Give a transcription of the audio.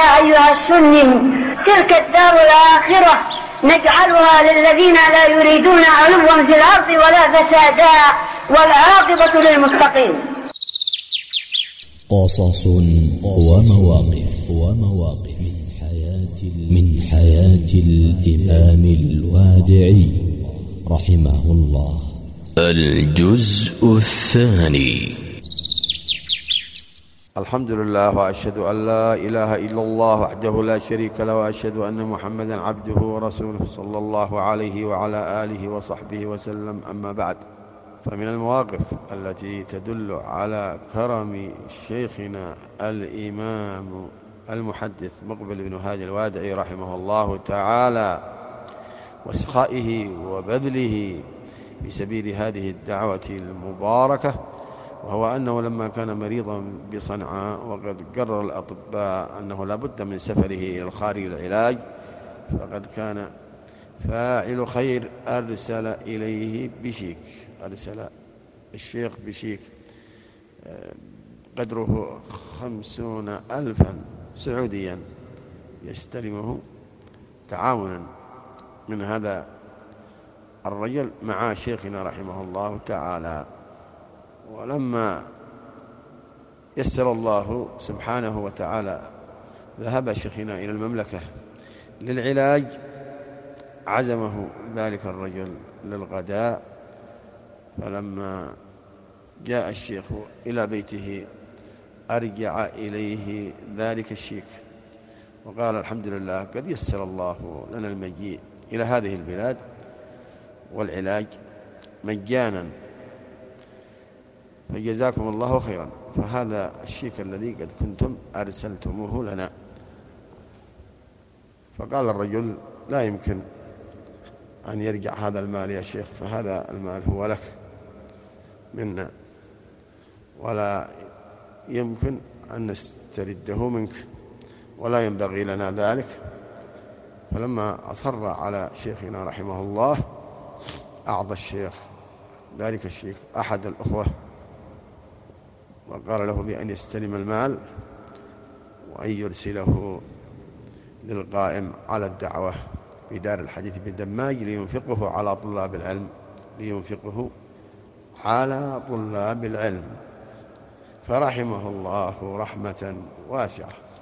يا أيها السني تلك الدار الآخرة نجعلها للذين لا يريدون علوا في الأرض ولا فسادا والعاقبة للمتقين. قصص ومواقف من حياة الإمام الوادعي رحمه الله. الجزء الثاني. الحمد لله، وأشهد أن لا إله إلا الله وحده لا شريك له، وأشهد أن محمدا عبده ورسوله صلى الله عليه وعلى آله وصحبه وسلم. أما بعد، فمن المواقف التي تدل على كرم شيخنا الإمام المحدث مقبل بن هادي الوادعي رحمه الله تعالى وسخائه وبذله في سبيل هذه الدعوة المباركة، وهو أنه لما كان مريضا بصنعاء وقد قرر الأطباء أنه لا بد من سفره إلى الخارج للعلاج، فقد كان فاعل خير أرسل إليه بشيك، أرسل الشيخ بشيك قدره 50,000 سعوديا يستلمه تعاونا من هذا الرجل مع شيخنا رحمه الله تعالى. ولما يسر الله سبحانه وتعالى ذهب شيخنا إلى المملكة للعلاج، عزمه ذلك الرجل للغداء، فلما جاء الشيخ إلى بيته أرجع إليه ذلك الشيك وقال: الحمد لله قد يسر الله لنا المجيء إلى هذه البلاد والعلاج مجانا، فجزاكم الله خيرا، فهذا الشيك الذي قد كنتم أرسلتموه لنا. فقال الرجل: لا يمكن أن يرجع هذا المال يا شيخ، فهذا المال هو لك منا، ولا يمكن أن نسترده منك، ولا ينبغي لنا ذلك. فلما أصر على شيخنا رحمه الله أعطى الشيخ ذلك الشيخ أحد الأخوة وقال له بأن يستلم المال وأن يرسله للقائم على الدعوة في دار الحديث بدماج لينفقه على طلاب العلم، لينفقه على طلاب العلم. فرحمه الله رحمة واسعة